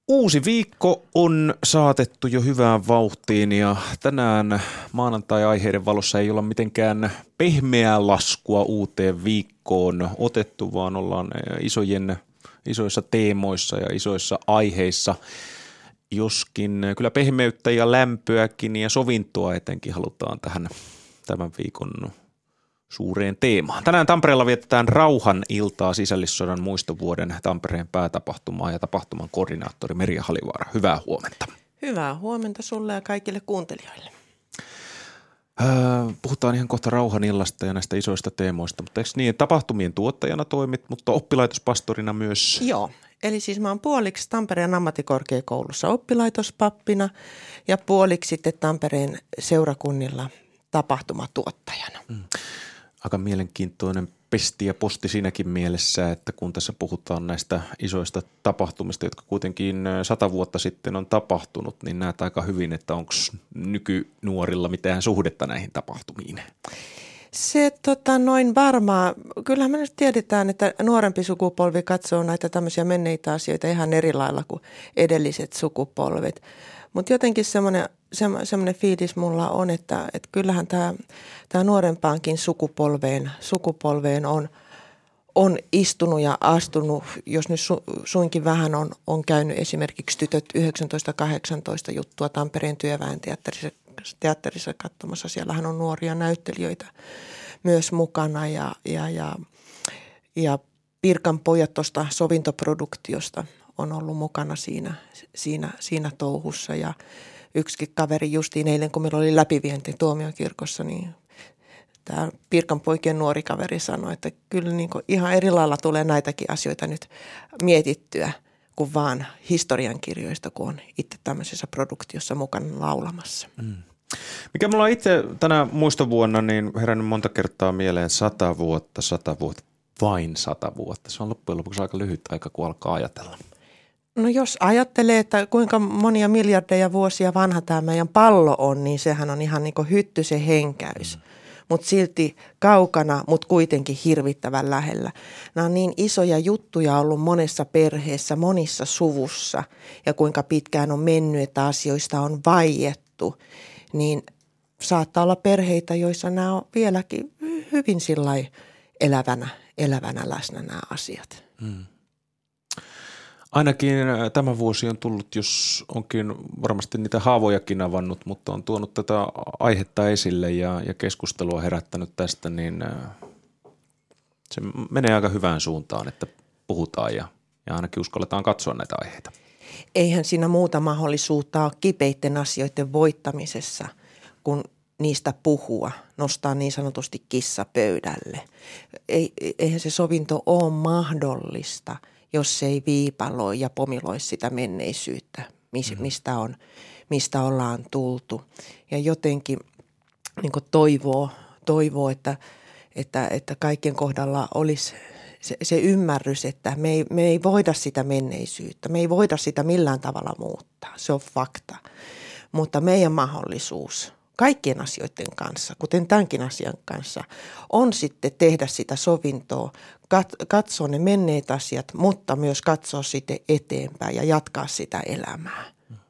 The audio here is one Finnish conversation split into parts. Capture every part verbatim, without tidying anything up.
Uusi viikko on saatettu jo hyvään vauhtiin ja tänään maanantai-aiheiden valossa ei olla mitenkään pehmeää laskua uuteen viikkoon otettu, vaan ollaan isojen, isoissa teemoissa ja isoissa aiheissa. Joskin kyllä pehmeyttä ja lämpöäkin ja sovintoa etenkin halutaan tähän tämän viikon suureen teemaan. Tänään Tampereella vietetään rauhan iltaa sisällissodan muistovuoden Tampereen päätapahtumaa ja tapahtuman koordinaattori Merja Halivaara. Hyvää huomenta. Hyvää huomenta sulle ja kaikille kuuntelijoille. Öö, puhutaan ihan kohta rauhan illasta ja näistä isoista teemoista, mutta eikö niin, tapahtumien tuottajana toimit, mutta oppilaitospastorina myös? Joo, eli siis mä oon puoliksi Tampereen ammattikorkeakoulussa oppilaitospappina ja puoliksi sitten Tampereen seurakunnilla tapahtumatuottajana. Hmm. Aika mielenkiintoinen pesti ja posti siinäkin mielessä, että kun tässä puhutaan näistä isoista tapahtumista, jotka kuitenkin sata vuotta sitten on tapahtunut, niin näet aika hyvin, että onko nykynuorilla mitään suhdetta näihin tapahtumiin? Se tota, noin varmaa. Kyllähän me nyt tiedetään, että nuorempi sukupolvi katsoo näitä tämmöisiä menneitä asioita ihan eri lailla kuin edelliset sukupolvet. Mutta jotenkin semmoinen, semmoinen fiilis mulla on, että, että kyllähän tämä, tämä nuorempaankin sukupolveen, sukupolveen on, on istunut ja astunut, jos nyt su, suinkin vähän on, on käynyt esimerkiksi Tytöt yhdeksäntoista kahdeksantoista juttua Tampereen työväen teatterissa, teatterissa katsomassa. Siellähän on nuoria näyttelijöitä myös mukana ja, ja, ja, ja Pirkan pojat tuosta sovintoproduktiosta on ollut mukana siinä, siinä, siinä touhussa ja yksikin kaveri justiin eilen, kun meillä oli läpivienti tuomiokirkossa, niin tämä Pirkan poikien nuori kaveri sanoi, että kyllä niin kuin ihan eri lailla tulee näitäkin asioita nyt mietittyä kuin vaan historiankirjoista, kun on itse tämmöisessä produktiossa mukana laulamassa. Mm. Mikä mulla on itse tänä muistovuonna niin herännyt monta kertaa mieleen sata vuotta, sata vuotta, vain sata vuotta. Se on loppujen lopuksi aika lyhyt aika, kun alkaa ajatella. No jos ajattelee, että kuinka monia miljardeja vuosia vanha tämä meidän pallo on, niin sehän on ihan niin kuin hytty se henkäys. Mm. Mutta silti kaukana, mutta kuitenkin hirvittävän lähellä. Nämä on niin isoja juttuja ollut monessa perheessä, monissa suvussa ja kuinka pitkään on mennyt, että asioista on vaiettu. Niin saattaa olla perheitä, joissa nämä on vieläkin hyvin sillai elävänä, elävänä läsnä nämä asiat. Mm. Ainakin tämä vuosi on tullut, jos onkin varmasti niitä haavojakin avannut, mutta on tuonut tätä aihetta esille ja, ja keskustelua herättänyt tästä, niin se menee aika hyvään suuntaan, että puhutaan ja, ja ainakin uskalletaan katsoa näitä aiheita. Eihän siinä muuta mahdollisuutta ole kipeitten asioiden voittamisessa, kun niistä puhua, nostaa niin sanotusti kissa pöydälle. Ei, eihän se sovinto ole mahdollista, jos se ei viipaloi ja pomiloi sitä menneisyyttä, mistä, on, mistä ollaan tultu. Ja jotenkin niin kuin toivoo, toivoo että, että, että kaikkien kohdalla olisi se, se ymmärrys, että me ei, me ei voida sitä menneisyyttä, me ei voida sitä millään tavalla muuttaa. Se on fakta. Mutta meidän mahdollisuus kaikkien asioiden kanssa, kuten tämänkin asian kanssa, on sitten tehdä sitä sovintoa, katsoa ne menneet asiat, mutta myös katsoa sitten eteenpäin ja jatkaa sitä elämää.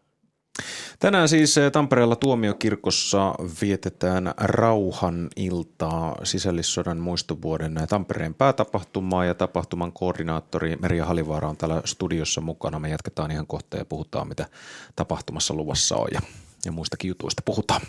Tänään siis Tampereella tuomiokirkossa vietetään rauhan iltaa sisällissodan muistovuoden Tampereen päätapahtumaa ja tapahtuman koordinaattori Merja Halivaara on täällä studiossa mukana. Me jatketaan ihan kohta ja puhutaan, mitä tapahtumassa luvassa on ja, ja muistakin jutuista puhutaan.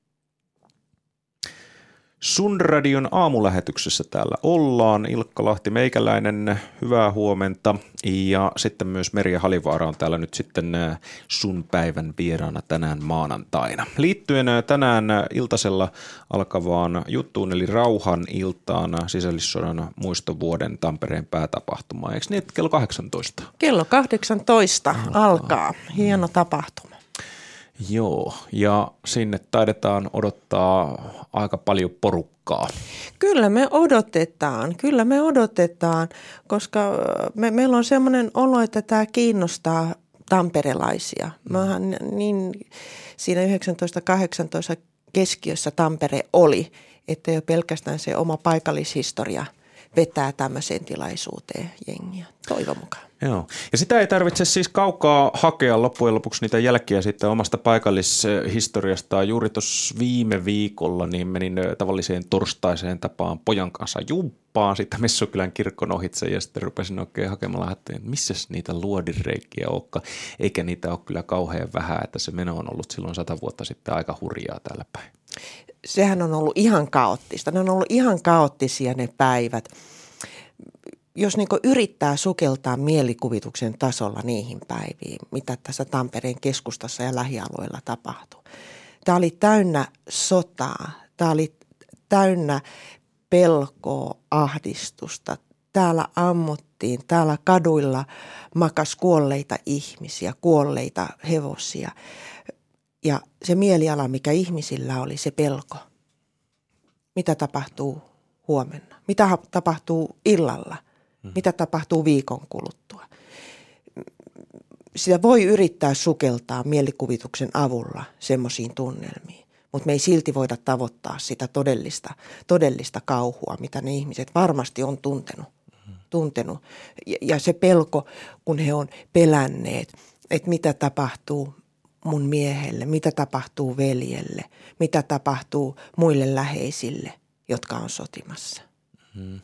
Sun radion aamulähetyksessä täällä ollaan. Ilkka Lahti meikäläinen, hyvää huomenta. Ja sitten myös Merja Halivaara on täällä nyt sitten sun päivän vieraana tänään maanantaina. Liittyen tänään iltasella alkavaan juttuun eli rauhan iltaan sisällissodan muistovuoden Tampereen päätapahtumaan. Eikö niin, kello kahdeksantoista? Kello kahdeksantoista alkaa. alkaa. Hieno tapahtuma. Joo, ja sinne taidetaan odottaa aika paljon porukkaa. Kyllä me odotetaan, kyllä me odotetaan, koska me, meillä on semmoinen olo, että tämä kiinnostaa tamperelaisia. Mehän niin siinä yhdeksäntoista kahdeksantoista keskiössä Tampere oli, että jo pelkästään se oma paikallishistoria vetää tämmöiseen tilaisuuteen jengiä. toivon mukaan. Joo. Ja sitä ei tarvitse siis kaukaa hakea loppujen lopuksi niitä jälkiä sitten omasta paikallishistoriastaan. Juuri tuossa viime viikolla niin menin tavalliseen torstaiseen tapaan pojan kanssa jumppaan siitä Messukylän kirkon ohitse ja sitten rupesin oikein hakemalla, että missäs niitä luodinreikiä olekaan. Eikä niitä ole kyllä kauhean vähän, että se meno on ollut silloin sata vuotta sitten aika hurjaa täällä päin. Sehän on ollut ihan kaoottista. Ne on ollut ihan kaoottisia ne päivät. Jos niin kuin yrittää sukeltaa mielikuvituksen tasolla niihin päiviin, mitä tässä Tampereen keskustassa ja lähialueilla tapahtui. Tämä oli täynnä sotaa, tämä oli täynnä pelkoa, ahdistusta. Täällä ammuttiin, täällä kaduilla makas kuolleita ihmisiä, kuolleita hevosia. Ja se mieliala, mikä ihmisillä oli, se pelko. Mitä tapahtuu huomenna? Mitä tapahtuu illalla? Mitä tapahtuu viikon kuluttua? Sitä voi yrittää sukeltaa mielikuvituksen avulla semmoisiin tunnelmiin, mutta me ei silti voida tavoittaa sitä todellista, todellista kauhua, mitä ne ihmiset varmasti on tuntenut. tuntenut. Ja, ja se pelko, kun he on pelänneet, että mitä tapahtuu mun miehelle, mitä tapahtuu veljelle, mitä tapahtuu muille läheisille, jotka on sotimassa. Hmm.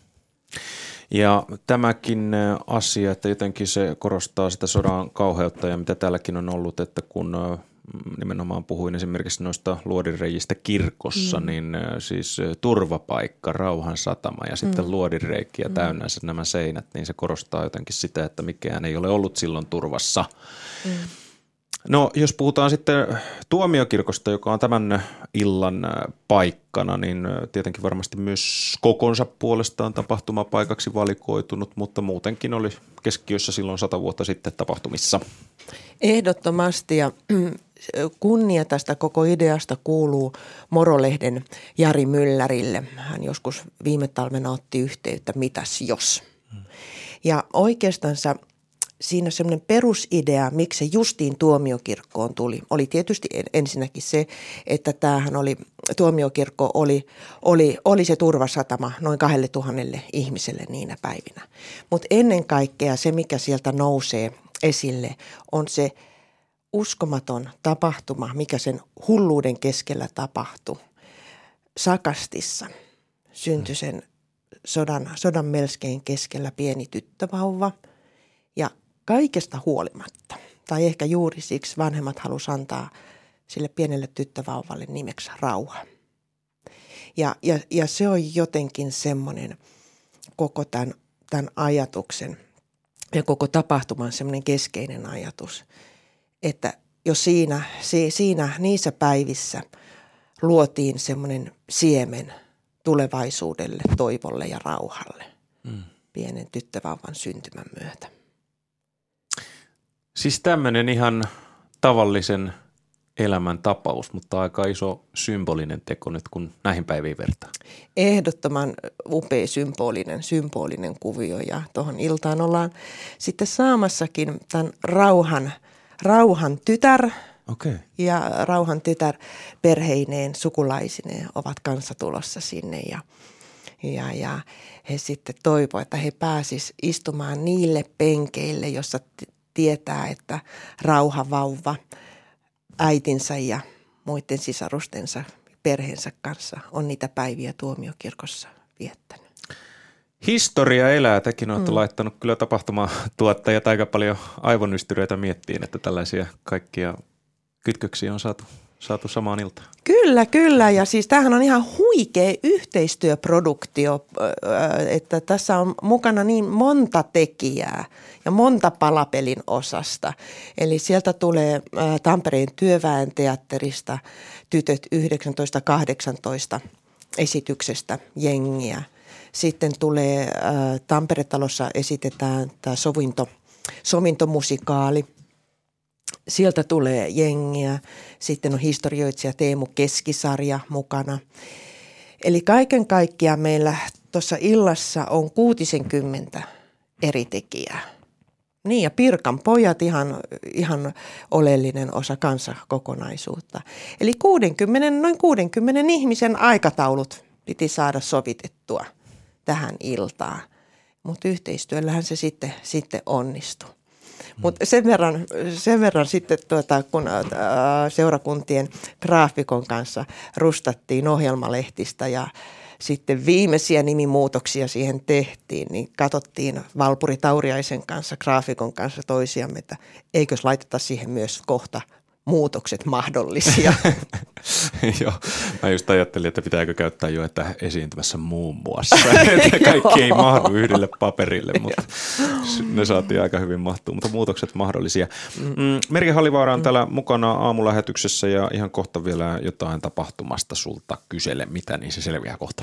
Ja tämäkin asia, että jotenkin se korostaa sitä sodan kauheutta ja mitä täälläkin on ollut, että kun nimenomaan puhuin esimerkiksi noista luodinreijistä kirkossa, mm. niin siis turvapaikka, rauhan satama ja sitten mm. luodinreikiä täynnä mm. nämä seinät, niin se korostaa jotenkin sitä, että mikään ei ole ollut silloin turvassa. Mm. No jos puhutaan sitten tuomiokirkosta, joka on tämän illan paikkana, niin tietenkin varmasti myös kokonsa puolestaan tapahtumapaikaksi valikoitunut, mutta muutenkin oli keskiössä silloin sata vuotta sitten tapahtumissa. Ehdottomasti ja kunnia tästä koko ideasta kuuluu Morolehden Jari Myllärille. Hän joskus viime talvena otti yhteyttä, mitäs jos. Ja oikeastansa siinä semmoinen perusidea, miksi se justiin tuomiokirkkoon tuli, oli tietysti ensinnäkin se, että tämähän oli, tuomiokirkko oli, oli, oli se turvasatama noin kahdelle tuhannelle ihmiselle niinä päivinä. Mutta ennen kaikkea se, mikä sieltä nousee esille, on se uskomaton tapahtuma, mikä sen hulluuden keskellä tapahtui. Sakastissa syntyi sen sodan, sodan melskeen keskellä pieni tyttövauva ja kaikesta huolimatta, tai ehkä juuri siksi vanhemmat halusi antaa sille pienelle tyttövauvalle nimeksi rauha. Ja, ja, ja se on jotenkin semmoinen koko tämän, tämän ajatuksen ja koko tapahtuman semmoinen keskeinen ajatus, että jos siinä, siinä niissä päivissä luotiin semmoinen siemen tulevaisuudelle, toivolle ja rauhalle mm. pienen tyttövauvan syntymän myötä. Siis tämmöinen ihan tavallisen elämän tapaus, mutta aika iso symbolinen teko nyt, kun näihin päiviin vertaa. Ehdottoman upea symbolinen, symbolinen kuvio ja tuohon iltaan ollaan sitten saamassakin tämän rauhan, rauhan tytär okay. ja rauhan tytär perheineen, sukulaisineen ovat kanssa tulossa sinne ja, ja, ja he sitten toivovat, että he pääsis istumaan niille penkeille, jossa tietää, että rauhavauva äitinsä ja muiden sisarustensa perheensä kanssa on niitä päiviä tuomiokirkossa viettänyt. Historia elää. Tekin olette mm. laittanut kyllä tapahtumatuottajat aika paljon aivonystyröitä miettiin, että tällaisia kaikkia kytköksiä on saatu, saatu samaan iltaan. Kyllä, kyllä. Ja siis tämähän on ihan huikea yhteistyöproduktio, että tässä on mukana niin monta tekijää ja monta palapelin osasta. Eli sieltä tulee Tampereen työväen teatterista Tytöt yhdeksäntoista kahdeksantoista esityksestä jengiä. Sitten tulee Tampere-talossa esitetään tämä sovinto, sovintomusikaali. Sieltä tulee jengiä. Sitten on historioitsija Teemu Keskisarja mukana. Eli kaiken kaikkiaan meillä tuossa illassa on kuutisenkymmentä eri tekijää. Niin ja Pirkan pojat ihan, ihan oleellinen osa kansakokonaisuutta. Eli kuusikymmentä, noin kuudenkymmenen ihmisen aikataulut piti saada sovitettua tähän iltaan. mutta yhteistyöllähän se sitten, sitten onnistui. Mutta sen verran, sen verran sitten, tuota, kun ää, seurakuntien graafikon kanssa rustattiin ohjelmalehtistä ja sitten viimeisiä nimimuutoksia siihen tehtiin, niin katsottiin Valpuri Tauriaisen kanssa, graafikon kanssa toisiamme, että eikös laiteta siihen myös kohta muutokset mahdollisia. Joo, mä just ajattelin, että pitääkö käyttää jo, että esiintymässä muun muassa. Että kaikki ei mahdu yhdelle paperille, mutta ne saatiin aika hyvin mahtua, mutta muutokset mahdollisia. Merja Halivaara on täällä mukana aamulähetyksessä ja ihan kohta vielä jotain tapahtumasta sulta kysele, mitä, niin se selviää kohta.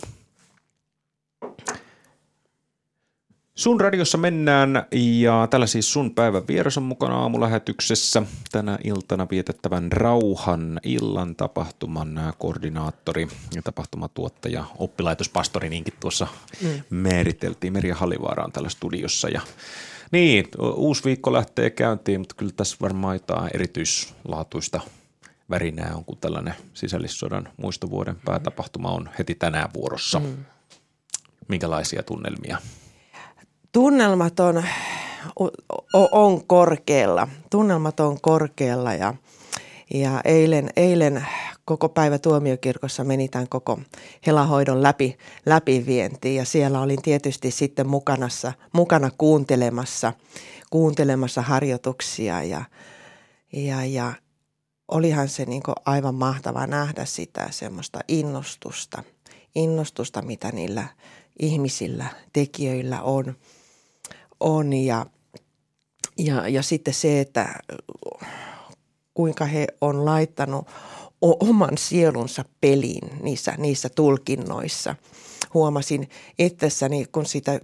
Sun radiossa mennään ja tällä siis sun päivän vieras on mukana aamulähetyksessä. Tänä iltana vietettävän Rauhan illan tapahtuman koordinaattori ja tapahtumatuottaja, oppilaitospastori, niinkin tuossa mm. määriteltiin. Merja Halivaara on täällä studiossa ja niin, uusi viikko lähtee käyntiin, mutta kyllä tässä varmaan jotain erityislaatuista värinää on, kun tällainen sisällissodan muistovuoden päätapahtuma on heti tänään vuorossa. Mm. Minkälaisia tunnelmia? Tunnelmat on, on korkealla. Tunnelmat on korkealla ja, ja eilen, eilen koko päivä tuomiokirkossa meni tämän koko helahoidon läpi, läpivientiin ja siellä olin tietysti sitten mukanassa, mukana kuuntelemassa, kuuntelemassa harjoituksia ja, ja, ja olihan se niin kuin aivan mahtava nähdä sitä semmoista innostusta, innostusta mitä niillä ihmisillä, tekijöillä on. on ja, ja, ja sitten se, että kuinka he on laittanut oman sielunsa peliin niissä, niissä tulkinnoissa. Huomasin itsessäni, kun sitä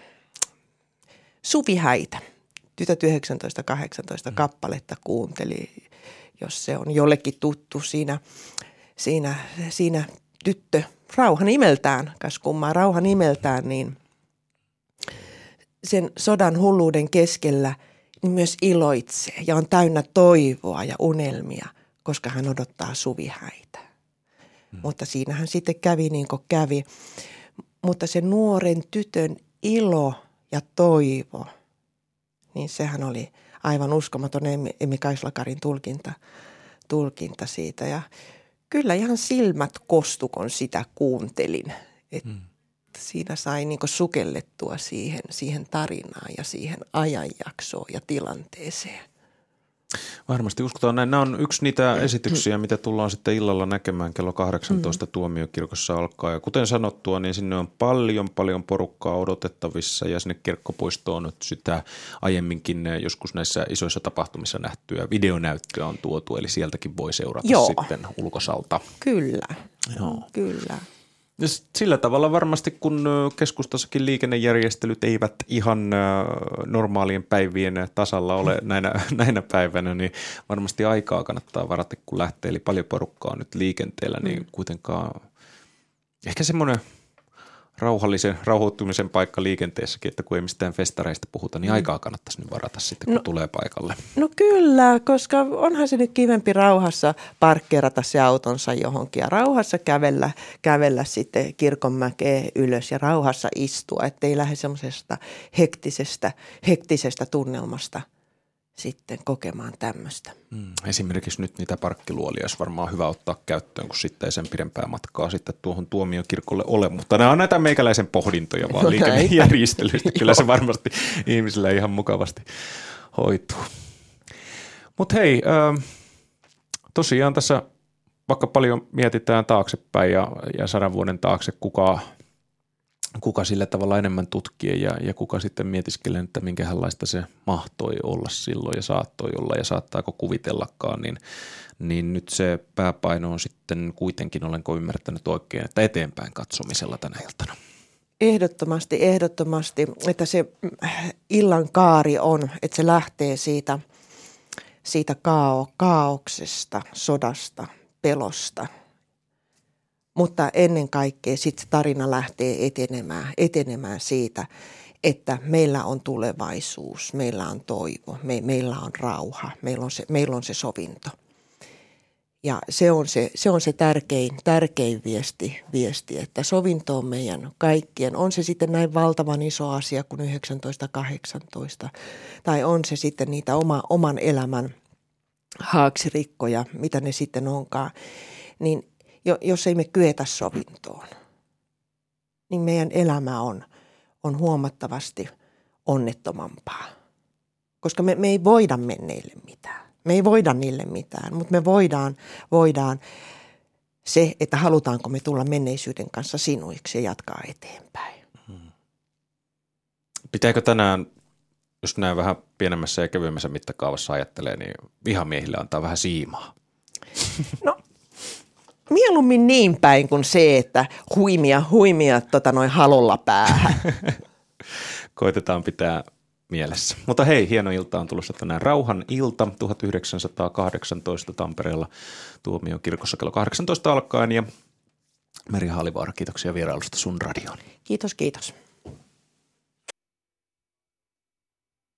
Suvi Häitä, tytöt yhdeksäntoista kahdeksantoista kappaletta kuunteli, jos se on jollekin tuttu siinä, siinä, siinä tyttö Rauha nimeltään, kas kummaa Rauha nimeltään, niin sen sodan hulluuden keskellä niin myös iloitsee ja on täynnä toivoa ja unelmia, koska hän odottaa Suvi Häitä. Hmm. Mutta siinähän sitten kävi niin kuin kävi. Mutta se nuoren tytön ilo ja toivo, niin sehän oli aivan uskomaton Emmi Kaislakarin tulkinta, tulkinta siitä. Ja kyllä ihan silmät kostu, kun sitä kuuntelin, että hmm. siinä sai niin kuin sukellettua siihen, siihen tarinaan ja siihen ajanjaksoon ja tilanteeseen. Varmasti uskotaan näin. Nämä on yksi niitä esityksiä, mitä tullaan sitten illalla näkemään kello kahdeksantoista mm. tuomiokirkossa alkaa. Ja kuten sanottua, niin sinne on paljon paljon porukkaa odotettavissa ja sinne kirkkopuistoon on sitä aiemminkin joskus näissä isoissa tapahtumissa nähtyä videonäyttöä on tuotu, eli sieltäkin voi seurata Joo. sitten ulkosalta. Kyllä, Joo. kyllä. Ja sillä tavalla varmasti, kun keskustassakin liikennejärjestelyt eivät ihan normaalien päivien tasalla ole näinä, näinä päivänä, niin varmasti aikaa kannattaa varata, kun lähtee. Eli paljon porukkaa on nyt liikenteellä, niin kuitenkaan ehkä semmoinen rauhallisen, rauhoittumisen paikka liikenteessäkin, että kun ei mistään festareista puhuta, niin aikaa kannattaisi nyt varata sitten, kun no, tulee paikalle. No kyllä, koska onhan se nyt kivempi rauhassa parkkeerata se autonsa johonkin ja rauhassa kävellä, kävellä sitten kirkonmäkeä ylös ja rauhassa istua, ettei lähde semmoisesta hektisestä, hektisestä tunnelmasta sitten kokemaan tämmöistä. Hmm. Esimerkiksi nyt niitä parkkiluolia olisi varmaan hyvä ottaa käyttöön, kun sitten ei sen pidempää matkaa sitten tuohon tuomiokirkolle ole. Mutta nämä on näitä meikäläisen pohdintoja vaan no liikennejärjestelyistä. Kyllä se varmasti ihmisillä ihan mukavasti hoituu. Mutta hei, äh, tosiaan tässä vaikka paljon mietitään taaksepäin ja, ja sadan vuoden taakse, kuka... kuka sillä tavalla enemmän tutkii ja, ja kuka sitten mietiskelee, että minkälaista se mahtoi olla silloin ja saattoi olla ja saattaako kuvitellakaan, niin, niin nyt se pääpaino on sitten kuitenkin, olenko ymmärtänyt oikein, että eteenpäin katsomisella tänä iltana. Ehdottomasti, ehdottomasti, että se illan kaari on, että se lähtee siitä, siitä kao, kaauksesta, sodasta, pelosta. Mutta ennen kaikkea sitten tarina lähtee etenemään, etenemään siitä, että meillä on tulevaisuus, meillä on toivo, me, meillä on rauha, meillä on se, meillä on se sovinto. Ja se on se, se, on se tärkein, tärkein viesti, viesti, että sovinto on meidän kaikkien. On se sitten näin valtavan iso asia kuin yhdeksäntoista kahdeksantoista tai on se sitten niitä oma, oman elämän haaksirikkoja, mitä ne sitten onkaan. Niin jos ei me kyetä sovintoon, niin meidän elämä on, on huomattavasti onnettomampaa. Koska me, me ei voida menneille mitään. Me ei voida niille mitään, mutta me voidaan, voidaan se, että halutaanko me tulla menneisyyden kanssa sinuiksi ja jatkaa eteenpäin. Hmm. Pitääkö tänään, jos näin vähän pienemmässä ja kevyemmässä mittakaavassa ajattelee, niin vihamiehille antaa vähän siimaa? No mieluummin niin päin kuin se, että huimia, huimia tota noin halolla päähän. Koitetaan pitää mielessä. Mutta hei, hieno ilta on tulossa tänään Rauhan ilta tuhatyhdeksänsataakahdeksantoista Tampereella Tuomiokirkossa kello kahdeksantoista alkaen. Ja Meri Haalivaara, kiitoksia vierailusta sun radioon. Kiitos, kiitos.